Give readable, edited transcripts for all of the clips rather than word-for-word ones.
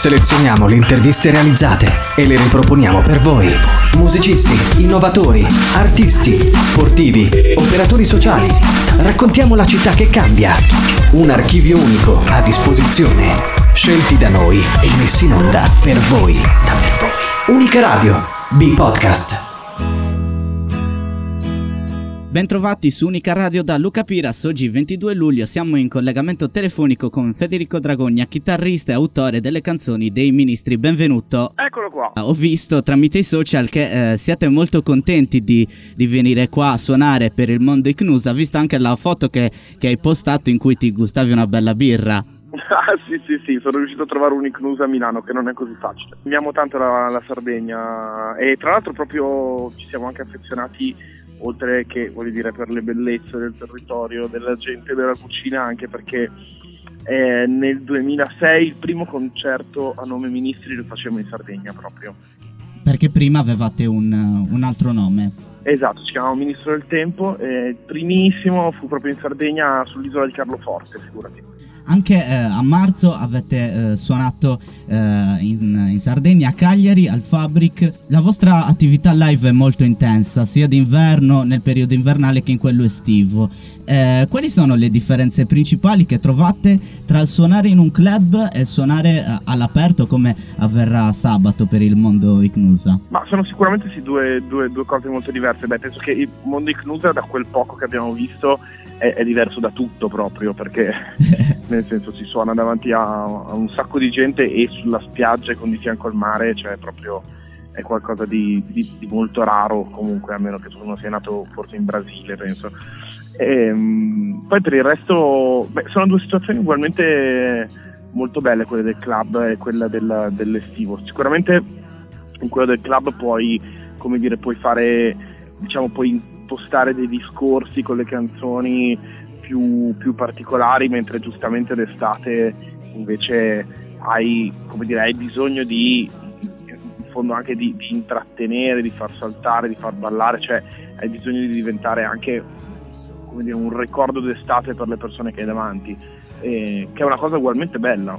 Selezioniamo le interviste realizzate e le riproponiamo per voi. Musicisti, innovatori, artisti, sportivi, operatori sociali. Raccontiamo la città che cambia. Un archivio unico a disposizione. Scelti da noi e messi in onda per voi. Unica Radio, B-Podcast. Bentrovati su Unica Radio da Luca Piras. Oggi 22 luglio siamo in collegamento telefonico con Federico Dragogna, chitarrista e autore delle canzoni dei Ministri. Benvenuto. Eccolo qua. Ho visto tramite i social che siete molto contenti di venire qua a suonare per il mondo Icnusa. Ho visto anche la foto che hai postato in cui ti gustavi una bella birra. Ah, sì, sono riuscito a trovare un Icnusa a Milano, che non è così facile. Amiamo tanto la Sardegna e tra l'altro proprio ci siamo anche affezionati, oltre che, voglio dire, per le bellezze del territorio, della gente, della cucina, anche perché nel 2006 il primo concerto a nome Ministri lo facevamo in Sardegna proprio. Perché prima avevate un altro nome. Esatto, si chiamava Ministro del Tempo, il primissimo fu proprio in Sardegna, sull'isola di Carloforte, figurati. Anche a marzo avete suonato in Sardegna, a Cagliari, al Fabric. La vostra attività live è molto intensa, sia d'inverno, nel periodo invernale, che in quello estivo. Quali sono le differenze principali che trovate tra il suonare in un club e suonare all'aperto, come avverrà sabato per il mondo Icnusa? Ma sono sicuramente sì, due cose molto diverse. Beh, penso che il mondo Icnusa, da quel poco che abbiamo visto, è diverso da tutto, proprio perché nel senso si suona davanti a un sacco di gente e sulla spiaggia e con di fianco al mare, cioè proprio è qualcosa di molto raro, comunque, a meno che uno sia nato forse in Brasile, penso. Poi per il resto, sono due situazioni ugualmente molto belle, quelle del club e quella dell'estivo. Sicuramente in quello del club puoi fare, diciamo, puoi impostare dei discorsi con le canzoni più particolari, mentre giustamente d'estate invece hai bisogno in fondo anche di intrattenere, di far saltare, di far ballare, cioè hai bisogno di diventare anche un ricordo d'estate per le persone che hai davanti, che è una cosa ugualmente bella,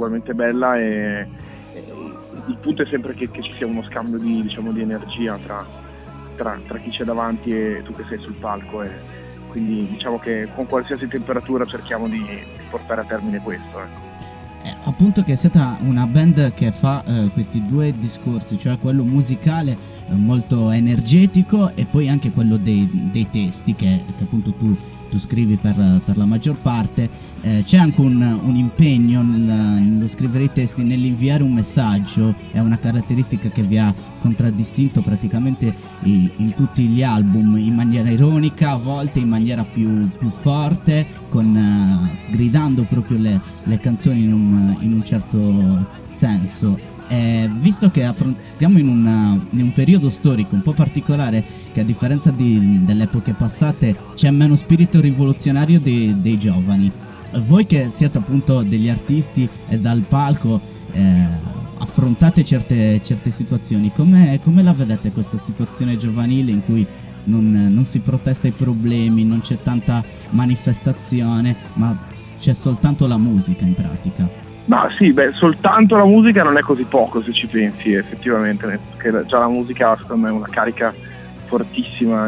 e il punto è sempre che ci sia uno scambio di energia tra chi c'è davanti e tu che sei sul palco, e quindi diciamo che con qualsiasi temperatura cerchiamo di portare a termine questo, ecco. Appunto, che siete una band che fa questi due discorsi, cioè quello musicale molto energetico e poi anche quello dei testi che appunto tu scrivi per la maggior parte. C'è anche un impegno nello scrivere i testi, nell'inviare un messaggio. È una caratteristica che vi ha contraddistinto praticamente in tutti gli album, in maniera ironica, a volte in maniera più forte, gridando proprio le canzoni in un certo senso. Visto che stiamo in un periodo storico un po' particolare, che a differenza delle epoche passate c'è meno spirito rivoluzionario dei giovani, voi che siete appunto degli artisti e dal palco affrontate certe situazioni, come la vedete questa situazione giovanile in cui non si protesta i problemi, non c'è tanta manifestazione, ma c'è soltanto la musica in pratica? Ma sì, soltanto la musica non è così poco, se ci pensi, effettivamente, perché già la musica secondo me è una carica fortissima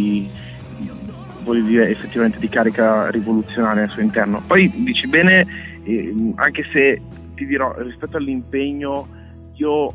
effettivamente di carica rivoluzionaria al suo interno. Poi dici bene, anche se ti dirò, rispetto all'impegno, io,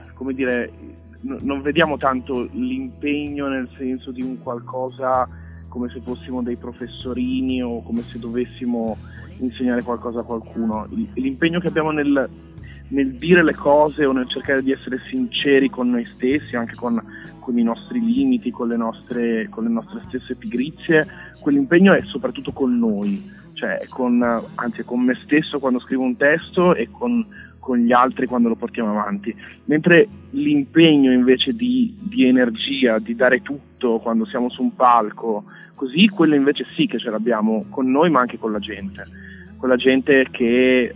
non vediamo tanto l'impegno nel senso di un qualcosa come se fossimo dei professorini o come se dovessimo insegnare qualcosa a qualcuno. L'impegno che abbiamo nel dire le cose o nel cercare di essere sinceri con noi stessi, anche con i nostri limiti, con le nostre stesse pigrizie, quell'impegno è soprattutto con noi, cioè con me stesso quando scrivo un testo e con gli altri quando lo portiamo avanti, mentre l'impegno invece di energia, di dare tutto quando siamo su un palco, così, quello invece sì che ce l'abbiamo con noi, ma anche con la gente che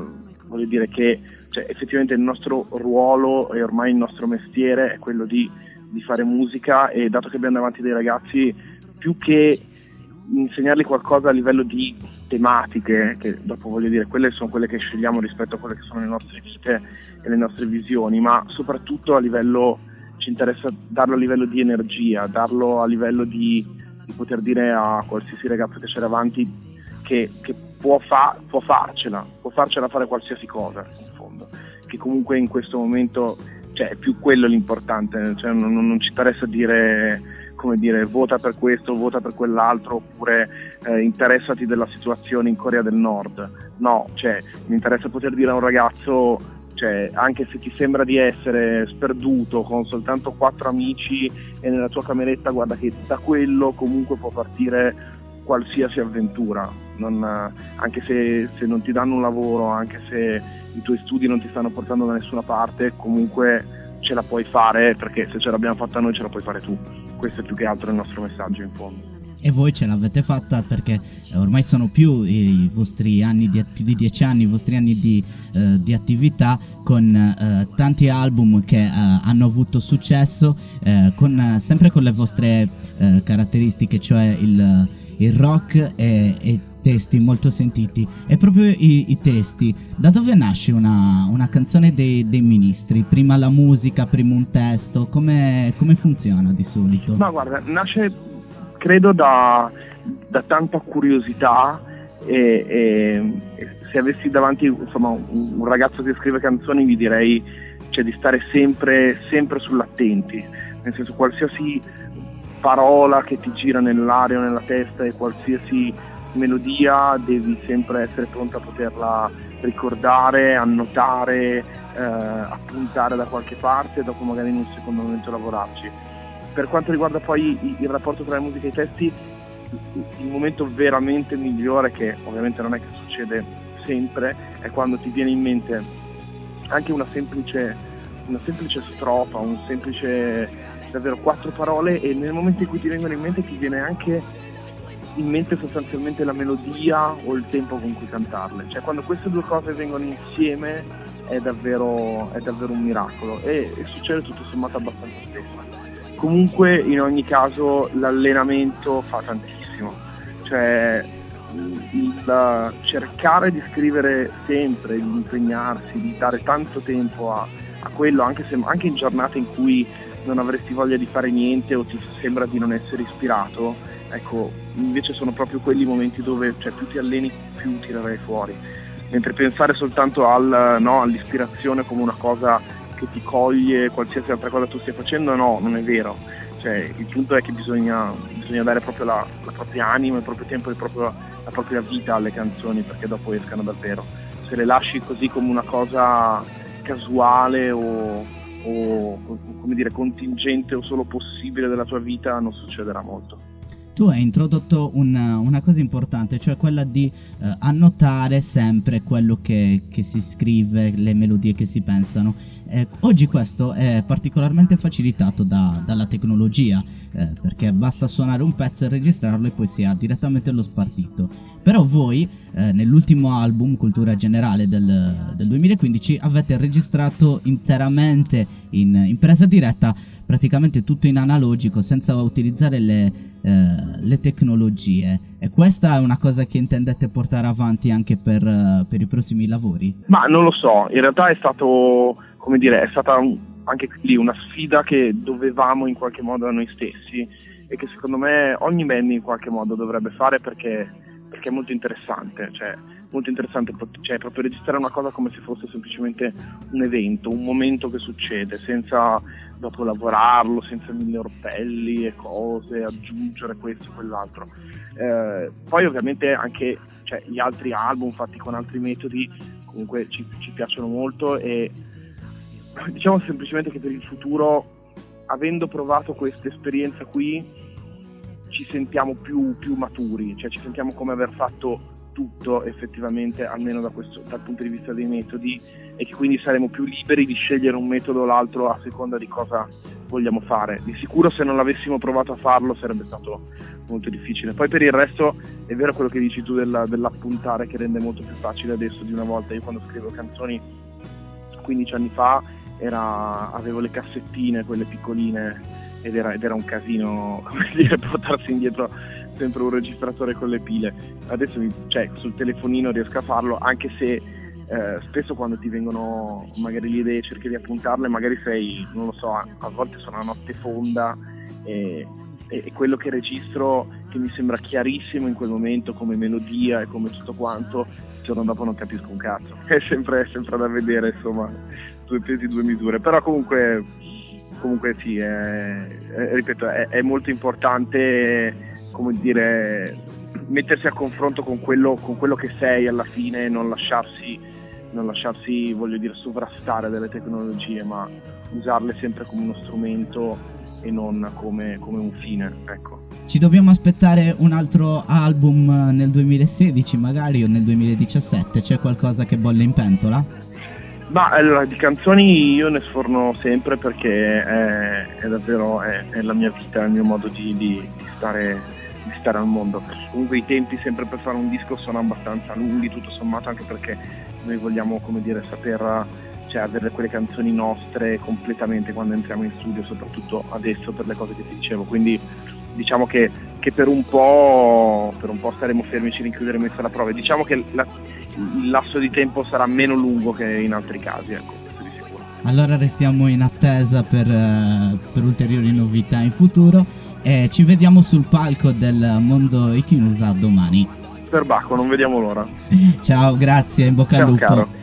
cioè, effettivamente il nostro ruolo e ormai il nostro mestiere è quello di fare musica, e dato che abbiamo davanti dei ragazzi, più che insegnargli qualcosa a livello di tematiche, che dopo voglio dire, quelle sono quelle che scegliamo rispetto a quelle che sono le nostre vite e le nostre visioni, ma soprattutto a livello, ci interessa darlo a livello di energia, darlo a livello di poter dire a qualsiasi ragazzo che c'è davanti che può farcela fare qualsiasi cosa, in fondo, che comunque in questo momento, cioè, è più quello l'importante, cioè non ci interessa dire, come dire, vota per questo, vota per quell'altro, oppure interessati della situazione in Corea del Nord. No, cioè, mi interessa poter dire a un ragazzo, cioè, anche se ti sembra di essere sperduto con soltanto 4 amici e nella tua cameretta, guarda che da quello comunque può partire qualsiasi avventura, anche se non ti danno un lavoro, anche se i tuoi studi non ti stanno portando da nessuna parte, comunque ce la puoi fare, perché se ce l'abbiamo fatta noi ce la puoi fare tu. Questo è più che altro il nostro messaggio, in fondo. E voi ce l'avete fatta perché ormai sono più i vostri anni, più di 10 anni, i vostri anni di attività, con tanti album che hanno avuto successo, sempre con le vostre caratteristiche, cioè il rock e testi molto sentiti. E proprio i testi, da dove nasce una canzone dei Ministri? Prima la musica, prima un testo, come funziona di solito? Ma guarda, nasce credo da tanta curiosità e se avessi davanti, insomma, un ragazzo che scrive canzoni, gli direi, cioè, di stare sempre sull'attenti, nel senso, qualsiasi parola che ti gira nell'aria o nella testa e qualsiasi melodia devi sempre essere pronto a poterla ricordare, annotare, appuntare da qualche parte e dopo magari in un secondo momento lavorarci. Per quanto riguarda poi il rapporto tra la musica e i testi, il momento veramente migliore, che ovviamente non è che succede sempre, è quando ti viene in mente anche una semplice strofa, un semplice, davvero 4 parole, e nel momento in cui ti vengono in mente ti viene anche in mente sostanzialmente la melodia o il tempo con cui cantarle. Cioè, quando queste due cose vengono insieme è davvero un miracolo, e succede tutto sommato abbastanza spesso. Comunque, in ogni caso, l'allenamento fa tantissimo, cioè il cercare di scrivere sempre, di impegnarsi, di dare tanto tempo a quello, anche in giornate in cui non avresti voglia di fare niente o ti sembra di non essere ispirato, ecco, invece sono proprio quelli momenti dove, cioè, più ti alleni più tirerai fuori, mentre pensare soltanto all'ispirazione come una cosa che ti coglie qualsiasi altra cosa tu stia facendo, no, non è vero. Cioè, il punto è che bisogna dare proprio la propria anima, il proprio tempo e la propria vita alle canzoni, perché dopo escano davvero. Se le lasci così come una cosa casuale o come dire, contingente o solo possibile della tua vita, non succederà molto. Tu hai introdotto una cosa importante, cioè quella di annotare sempre quello che si scrive, le melodie che si pensano. Oggi questo è particolarmente facilitato dalla tecnologia, perché basta suonare un pezzo e registrarlo e poi si ha direttamente lo spartito. Però voi, nell'ultimo album, Cultura Generale del 2015, avete registrato interamente in presa diretta, praticamente tutto in analogico, senza utilizzare le tecnologie. E questa è una cosa che intendete portare avanti anche per i prossimi lavori? Ma non lo so, in realtà è stato, come dire, è stata anche lì una sfida che dovevamo in qualche modo a noi stessi, e che secondo me ogni band in qualche modo dovrebbe fare, perché è molto interessante, cioè proprio registrare una cosa come se fosse semplicemente un evento, un momento che succede, senza dopo lavorarlo, senza 1000 orpelli e cose, aggiungere questo e quell'altro. Poi ovviamente anche, cioè, gli altri album fatti con altri metodi comunque ci piacciono molto, e diciamo semplicemente che per il futuro, avendo provato questa esperienza qui, ci sentiamo più maturi, cioè ci sentiamo come aver fatto tutto effettivamente, almeno dal punto di vista dei metodi, e che quindi saremo più liberi di scegliere un metodo o l'altro a seconda di cosa vogliamo fare. Di sicuro, se non l'avessimo provato a farlo, sarebbe stato molto difficile. Poi per il resto è vero quello che dici tu dell'appuntare, che rende molto più facile adesso di una volta. Io quando scrivo canzoni 15 anni fa avevo le cassettine, quelle piccoline, ed era un casino, come dire, portarsi indietro sempre un registratore con le pile. Adesso sul telefonino riesco a farlo, anche se spesso quando ti vengono magari le idee cerchi di appuntarle, magari sei, non lo so, a volte sono a notte fonda e quello che registro, che mi sembra chiarissimo in quel momento come melodia e come tutto quanto, il giorno dopo non capisco un cazzo. È sempre da vedere, insomma, 2 pesi 2 misure, però comunque sì, ripeto, è molto importante, come dire, mettersi a confronto con quello che sei alla fine, non lasciarsi, voglio dire, sovrastare dalle tecnologie, ma usarle sempre come uno strumento e non come un fine, ecco. Ci dobbiamo aspettare un altro album nel 2016 magari o nel 2017? C'è qualcosa che bolle in pentola? Ma allora, di canzoni io ne sforno sempre, perché è davvero è la mia vita, è il mio modo di stare al mondo. Comunque i tempi sempre per fare un disco sono abbastanza lunghi, tutto sommato, anche perché noi vogliamo, come dire, saper, avere quelle canzoni nostre completamente quando entriamo in studio, soprattutto adesso per le cose che ti dicevo. Quindi diciamo che per un po' staremo fermi, ci rinchiuderemo in sala prove. Diciamo che il lasso di tempo sarà meno lungo che in altri casi, ecco, questo di sicuro. Allora restiamo in attesa per ulteriori novità in futuro e ci vediamo sul palco del Mondo Ichinusà domani. Perbacco, non vediamo l'ora. Ciao, grazie, in bocca al lupo. Caro.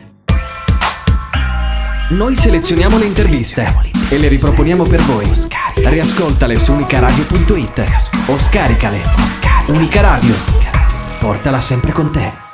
Noi selezioniamo le interviste e le riproponiamo per voi. Riascoltale su unicaradio.it o scaricale. Unica Radio, portala sempre con te.